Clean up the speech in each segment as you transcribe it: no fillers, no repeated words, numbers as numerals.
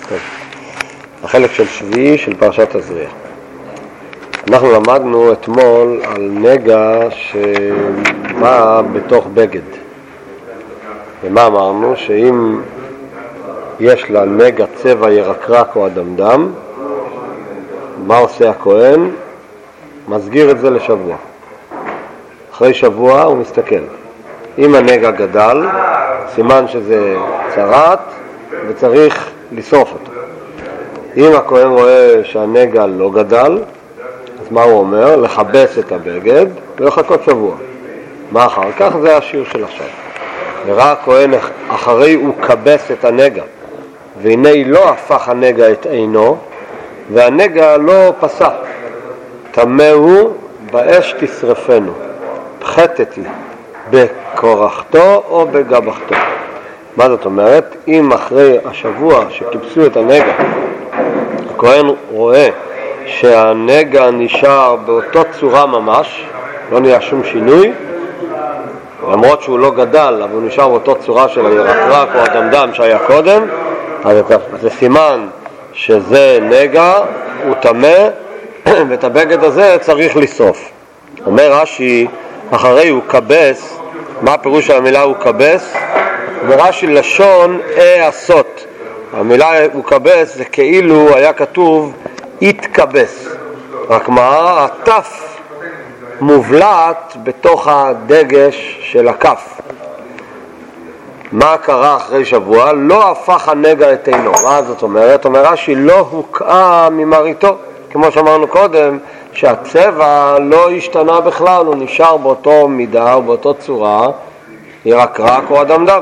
טוב. החלק של שביעי של פרשת תזריע. אנחנו למדנו אתמול על נגע שבא בתוך בגד. ומה אמרנו? שאם יש לה נגע צבע ירקרק או אדמדם, מה עושה הכהן? מסגיר את זה לשבוע. אחרי שבוע הוא מסתכל. אם הנגע גדל, סימן שזה צרת וצריך לשרוף אותו. אם הכהן רואה שהנגע לא גדל, אז מה הוא אומר? לחבס את הבגד ולחכות שבוע. מה אחר כך? זה השיר של עכשיו. וראה הכהן אחרי הוא קבס את הנגע, והנה לא הפך הנגע את עינו, והנגע לא פסח. תמהו באש תשרפנו, פחתתי בקורחתו או בגבחתו. מה זאת אומרת? אם אחרי השבוע שקיבסו את הנגע הכהן רואה שהנגע נשאר באותו צורה ממש, לא נהיה שום שינוי, למרות שהוא לא גדל, אבל הוא נשאר באותו צורה של הירקרק או הדמדם שהיה קודם, אז זה סימן שזה נגע, הוא טמא, ואת הבגד הזה צריך לשרוף. אומר רש"י, אחרי הוא קבס, מה הפירוש של המילה הוא קבס? ברש"י לשון עשות. המילה הוא קבס זה כאילו היה כתוב התקבס, רק מה? התף מובלעת בתוך הדגש של הכף. מה קרה אחרי שבוע? לא הפך הנגע את עינו. מה זאת אומרת? אומר רש"י לא הוקעה ממריתו, כמו שאמרנו קודם, שהצבע לא השתנה בכלל, הוא נשאר באותו מידה או באותו צורה, ירקרק או אדמדם.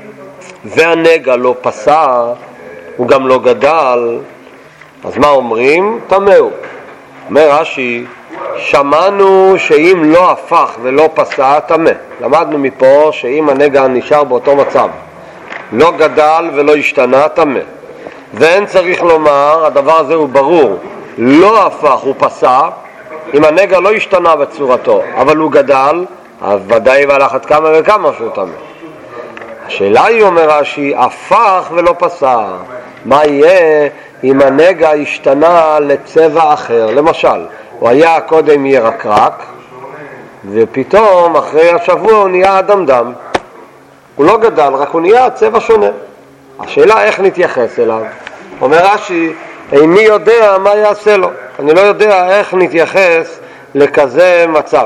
והנגע לא פסע, הוא גם לא גדל, אז מה אומרים? תמהו. אומר רש"י, שמענו שאם לא הפך ולא פסע, תמא. למדנו מפה שאם הנגע נשאר באותו מצב, לא גדל ולא השתנה, תמא. ואין צריך לומר, הדבר הזה הוא ברור, לא הפך, הוא פסע, אם הנגע לא השתנה בצורתו, אבל הוא גדל, אז ודאי והלכת כמה וכמה שהוא תמא. השאלה היא, אומר רש"י, הפך ולא פסע. מה יהיה אם הנגע השתנה לצבע אחר? למשל, הוא היה קודם ירקרק, ופתאום אחרי השבוע הוא נהיה אדמדם. הוא לא גדל, רק הוא נהיה צבע שונה. השאלה איך נתייחס אליו. אומר רש"י, איני יודע מה יעשה לו. אני לא יודע איך נתייחס לכזה מצב.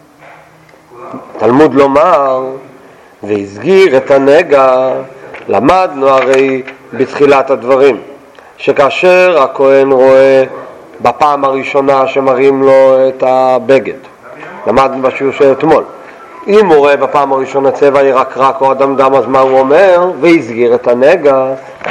תלמוד לומר, והסגיר את הנגע, למדנו הרי בתחילת הדברים, שכאשר הכהן רואה בפעם הראשונה שמראים לו את הבגד, למדנו בשיעור של אתמול, אם הוא רואה בפעם הראשונה צבע ירקרק או אדמדם, אז מה הוא אומר? והסגיר את הנגע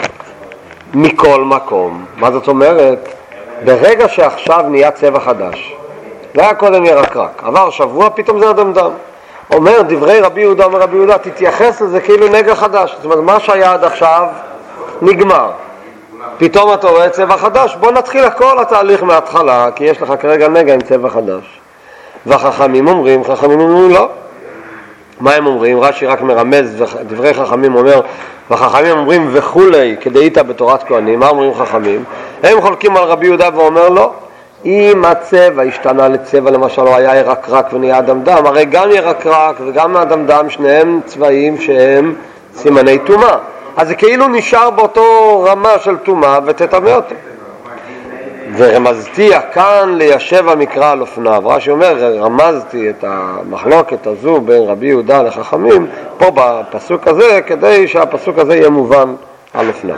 מכל מקום. מה זאת אומרת? ברגע שעכשיו נהיה צבע חדש, לא היה קודם ירקרק, עבר שבוע, פתאום זה אדמדם. אומר דברי רבי יהודה, אומר רבי יהודה, תתייחס לזה כאילו נגע חדש. זאת אומרת, מה שהיה עד עכשיו נגמר. פתאום אתה רואה צבע חדש, בוא נתחיל הכל התהליך מההתחלה, כי יש לך כרגע נגע עם צבע חדש. והחכמים אומרים, לא. מה הם אומרים? רש"י רק מרמז, דברי חכמים אומר, והחכמים אומרים וכולי, כדאית בתורת כהנים. מה אומרים חכמים? הם חולקים על רבי יהודה ואומר לא. אם הצבע השתנה לצבע, למשל הוא היה ירקרק ונהיה אדמדם, הרי גם ירקרק וגם אדמדם שניהם צבעים שהם סימני טומאה, אז זה כאילו נשאר באותו רמה של טומאה ותטמא אותו. ורמזתי כאן ליישב המקרא על אופניו. רש"י אומר, רמזתי את המחלוקת הזו בין רבי יהודה לחכמים פה בפסוק הזה, כדי שהפסוק הזה יהיה מובן על אופניו.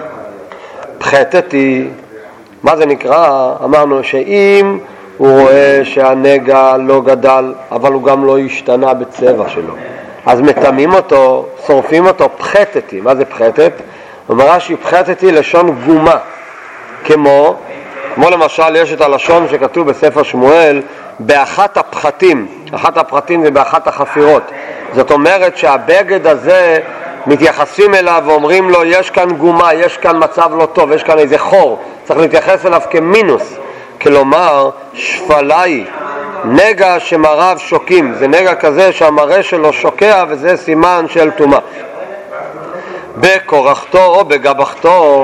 פחתתי, מה זה נקרא? אמרנו שאם הוא רואה שהנגע לא גדל, אבל הוא גם לא השתנה בצבע שלו, אז מטמאים אותו, שורפים אותו. פחתתי. מה זה פחתת? אומר רש"י, פחתתי לשון גומה, כמו למשל יש את הלשון שכתוב בספר שמואל, באחת הפחתים. אחת הפחתים זה באחת החפירות. זאת אומרת שהבגד הזה מתייחסים אליו ואומרים לו, יש כאן גומה, יש כאן מצב לא טוב, יש כאן איזה חור, צריך להתייחס אליו כמינוס. כלומר, שפלאי, נגע שמראיו שוקים, זה נגע כזה שהמראה שלו שוקע, וזה סימן של טומאה. בקורחתו או בגבחתו,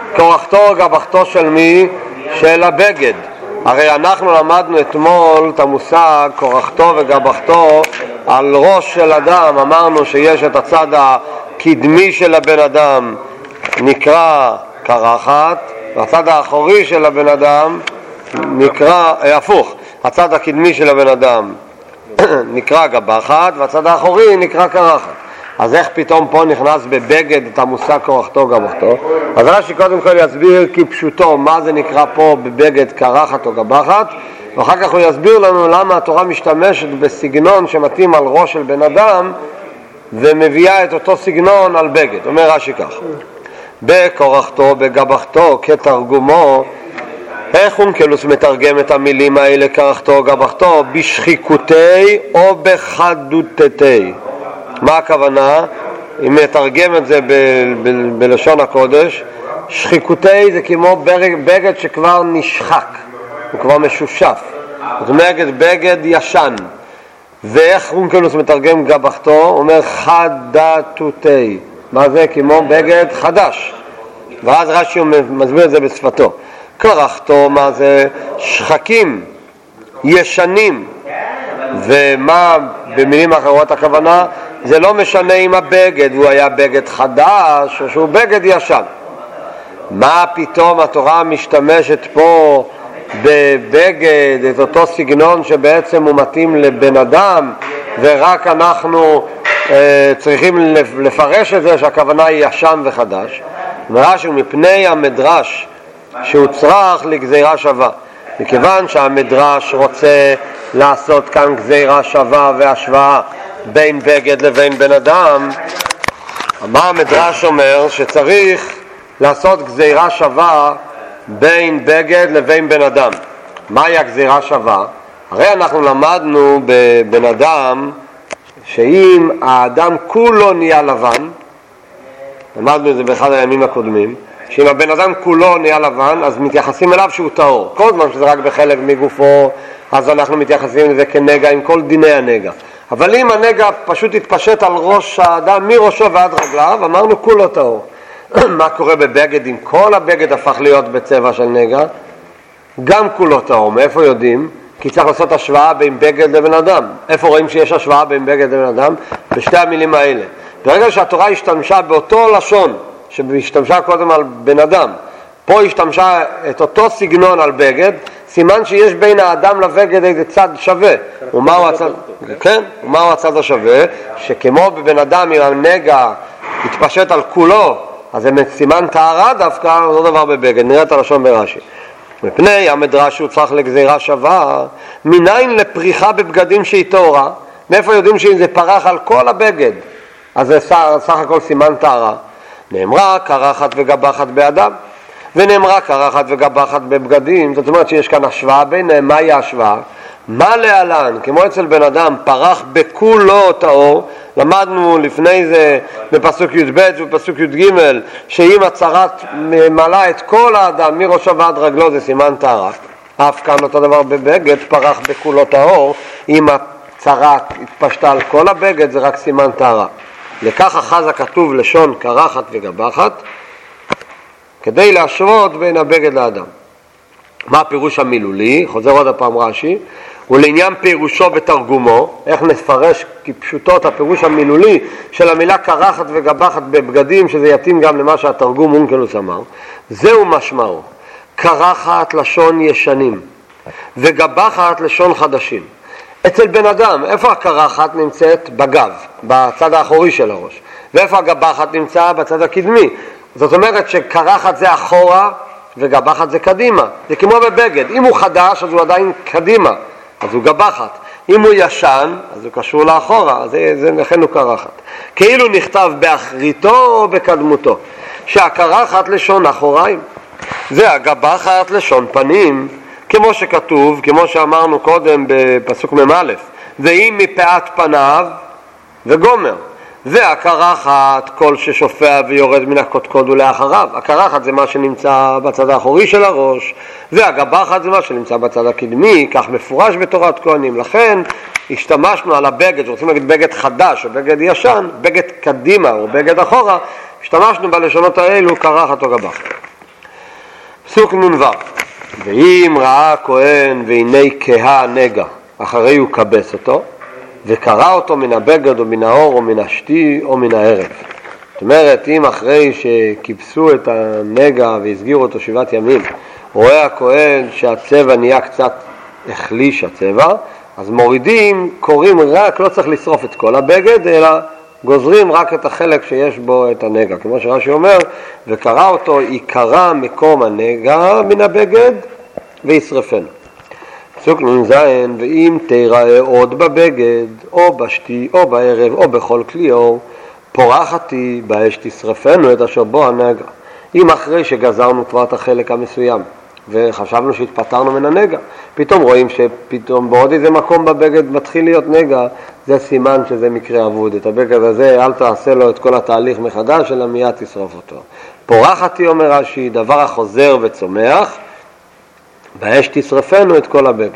קורחתו או גבחתו של מי? של הבגד. הרי אנחנו למדנו אתמול את המושג קורחתו וגבחתו על ראש של אדם. אמרנו שיש את הצד הקדמי של הבן אדם נקרא קרחת, והצד האחורי של הבן אדם נקרא, הפוך, הצד הקדמי של הבן אדם נקרא גבחת והצד האחורי נקרא קרחת. אז איך פתאום פה נכנס בבגד את המושג קורחתו גבחתו? אז רש"י קודם כל יסביר כפשוטו מה זה נקרא פה בבגד קרחת או גבחת, ואחר כך הוא יסביר לנו למה התורה משתמשת בסגנון שמתאים על ראש של בן אדם ומביאה את אותו סגנון על בגד. אומר רש"י כך: בקורחתו בגבחתו כתרגומו. איך אונקלוס מתרגם את המילים האלה קרחתו או גבחתו? בשחיקותי או בחדותתי. מה הכוונה? אם נתרגם את זה בלשון הקודש, שחיקותי זה כמו בגד שכבר נשחק, הוא כבר משושף, זאת אומרת בגד ישן. ואיך אונקלוס מתרגם גבחתו? הוא אומר חדתותי. מה זה? כמו בגד חדש. ואז רש"י מסביר את זה בשפתו. קרחתו מה זה? שחקים, ישנים. ומה במילים אחרות הכוונה? זה לא משנה אם הבגד הוא היה בגד חדש או שהוא בגד ישן. מה פתאום התורה משתמשת פה בבגד, את אותו סגנון שבעצם הוא מתאים לבן אדם, ורק אנחנו צריכים לפרש את זה שהכוונה היא ישן וחדש? מרש מפני המדרש שהוא צריך לגזירה שווה, מכיוון שהמדרש רוצה לעשות כאן גזירה שווה והשוואה בין בגד לבין בן אדם. מה המדרש אומר? שצריך לעשות גזירה שווה בין בגד לבין בן אדם. מהי הגזירה שווה? הרי אנחנו למדנו בבן אדם שאם האדם כולו נהיה לבן, למדנו את זה באחד הימים הקודמים, שאם הבן אדם כולו נהיה לבן אז מתייחסים אליו שהוא טהור. כל זמן שזה רק בחלק מגופו אז אנחנו מתייחסים לזה כנגע עם כל דיני הנגע. אבל אם הנגע פשוט התפשט על ראש האדם מראשו ועד רגליו, אמרנו כולו טהור. מה קורה בבגד? אם כל הבגד הפך להיות בצבע של נגע, גם כולו טהור. מאיפה יודעים? כי צריך לעשות השוואה בין בגד לבן אדם. איפה רואים שיש השוואה בין בגד לבן אדם? בשתי המילים האלה. ברגע שהתורה השתמשה באותו לשון שהשתמשה קודם על בן אדם, פה השתמשה את אותו סגנון על בגד, סימן שיש בין האדם לבגד איזה צד שווה. ומהו הצד? כן, ומהו הצד השווה? שכמו בבן אדם אם הנגע התפשט על כולו, אז זה סימן טהרה דווקא, אותו דבר בבגד. נראה את הלשון ברש"י. מפני המדרש הוא צריך לגזירה שווה, מניין לפריחה בבגדים שהיא טהורה. מאיפה יודעים שאם זה פרח על כל הבגד אז זה סך הכל סימן טהרה? נאמרה קרחת וגבחת באדם, ונאמרה קרחת וגבחת בבגדים. זאת אומרת שיש כאן השוואה ביניהם. מהי ההשוואה? מה להלן? כמו אצל בן אדם פרח בכולו טהור, למדנו לפני זה בפסוק י"ב ובפסוק י"ג שאם הצרת מלאה את כל האדם מראשו ועד רגלו זה סימן טהרה. אף כאן אותו דבר בבגד, פרח בכולו טהור, אם הצרת התפשטה על כל הבגד זה רק סימן טהרה. לכך אחז הכתוב לשון קרחת וגבחת כדי להשוות בין הבגד לאדם. מה הפירוש המילולי? חוזר עוד הפעם רש"י, ולעניין פירושו בתרגומו, איך נפרש כפשוטות הפירוש המילולי של המילה קרחת וגבחת בבגדים, שזה יתאים גם למה שהתרגום אונקלוס אמר. זהו משמעו, קרחת לשון ישנים וגבחת לשון חדשים. אצל בן אדם, איפה הקרחת נמצאת? בגב, בצד האחורי של הראש, ואיפה הגבחת נמצא? בצד הקדמי. זאת אומרת שקרחת זה אחורה וגבחת זה קדימה. זה כמו בבגד, אם הוא חדש אז הוא עדיין קדימה, אז הוא גבחת. אם הוא ישן אז הוא קשור לאחורה, אז זה לכן הוא קרחת. כאילו נכתב באחריתו או בקדמותו, שהקרחת לשון אחוריים, זה הגבחת לשון פנים, כמו שכתוב, כמו שאמרנו קודם בפסוק מ"א, ואם מפאת פניו וגומר. והקרחת כל ששופע ויורד מן הקודקוד ולאחריו. הקרחת זה מה שנמצא בצד האחורי של הראש, והגבחת זה מה שנמצא בצד הקדמי, כך מפורש בתורת כהנים. לכן השתמשנו על הבגד, רוצים להגיד בגד חדש או בגד ישן, בגד קדימה או בגד אחורה, השתמשנו בלשונות האלו קרחת או גבחת. פסוק נ"ו, ואם ראה הכהן והנה כהה נגע, אחרי הוא קבס אותו, וקרא אותו מן הבגד או מן האור או מן השתי או מן הערב. זאת אומרת, אם אחרי שכיבסו את הנגע והסגירו אותו 7 ימים, רואה הכהן שהצבע נהיה קצת החליש הצבע, אז מורידים, קוראים רק, לא צריך לשרוף את כל הבגד, אלא גוזרים רק את החלק שיש בו את הנגע. כמו שרש"י אומר, וקרא אותו, יקרא מקום הנגע מן הבגד וישרפנו. פסוק נ"ז, ואם תיראה עוד בבגד, או בשתי, או בערב, או בכל כלי אור, פורחתי באש תשרפנו את אשר בו הנגע. אם אחרי שגזרנו כבר את החלק המסוים, וחשבנו שהתפטרנו מן הנגע, פתאום רואים שפתאום בעוד איזה מקום בבגד מתחיל להיות נגע, זה סימן שזה מקרה אבוד. את הבגד הזה אל תעשה לו את כל התהליך מחדש, אלא מיד תשרוף אותו. פורחתי, אומר רש"י, דבר החוזר וצומח, באש תשרפנו את כל הבגד.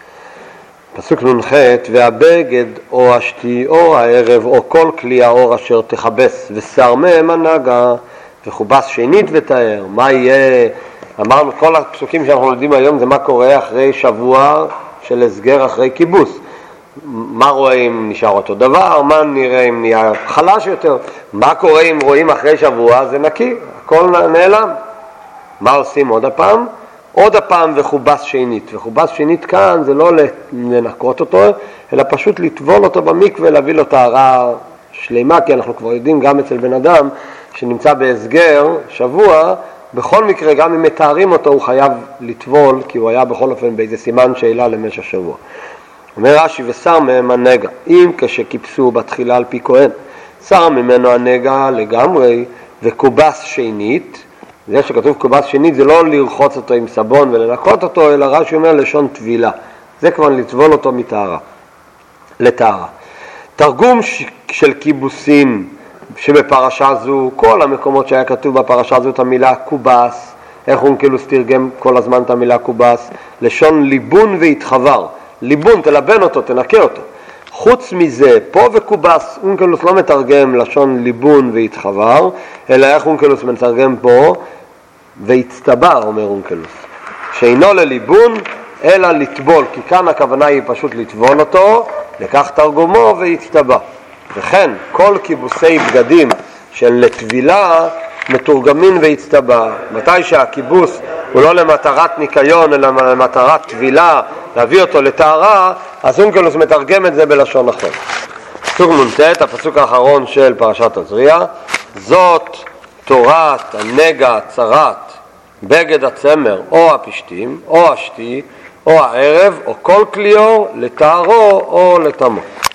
פסוק נ"ח, והבגד או השתי או הערב או כל כלי האור אשר תכבס ושר מהם הנגע, וכובס שנית ותאר. מה יהיה? אמרנו, כל הפסוקים שאנחנו לומדים היום זה מה קורה אחרי שבוע של הסגר אחרי כיבוס. מה רואים נשאר אותו דבר, מה נראה אם נהיה חלש יותר, מה קורה אם רואים אחרי שבוע זה נקי, הכל נעלם. מה עושים עוד הפעם? עוד הפעם וחובס שנית. וחובס שנית כאן זה לא לנקות אותו, אלא פשוט לטבול אותו במקווה, להביא לו טהרה שלמה, כי אנחנו כבר יודעים גם אצל בן אדם שנמצא בהסגר שבוע, בכל מקרה גם אם מתארים אותו הוא חייב לטבול, כי הוא היה בכל אופן באיזה סימן שאלה למשך שבוע. אומר רש"י, ושר מהם הנגע, אם כשכיבסו בתחילה על פי כהן, שר ממנו הנגע לגמרי וקובס שנית. זה שכתוב קובס שנית זה לא לרחוץ אותו עם סבון ולנקות אותו, אלא רש"י אומר לשון טבילה, זה כבר לטבול אותו מטהרה לטהרה. תרגום של כיבוסים שבפרשה זו, כל המקומות שהיה כתוב בפרשה זו את המילה קובס, איך אונקלוס תרגם כל הזמן את המילה קובס? לשון ליבון והתחבר. ליבון, תלבן אותו, תנקה אותו. חוץ מזה, פה וקובס, אונקלוס לא מתרגם לשון ליבון והתחבר, אלא איך אונקלוס מתרגם פה? והצטבר, אומר אונקלוס. שאינו לליבון, אלא לטבול, כי כאן הכוונה היא פשוט לטבול אותו, לקח תרגומו והצטבר. וכן, כל כיבוסי בגדים של לטבילה מתורגמים והצטבר. מתי שהכיבוס הוא לא למטרת ניקיון, אלא למטרת טבילה, להביא אותו לטהרה, אז אונקלוס מתרגם את זה בלשון אחר. פסוק נ"ט, הפסוק האחרון של פרשת תזריע, זאת תורת הנגע הצרת, בגד הצמר או הפשתים או השתי או הערב או כל כלי אור לטהרו או לטמאו.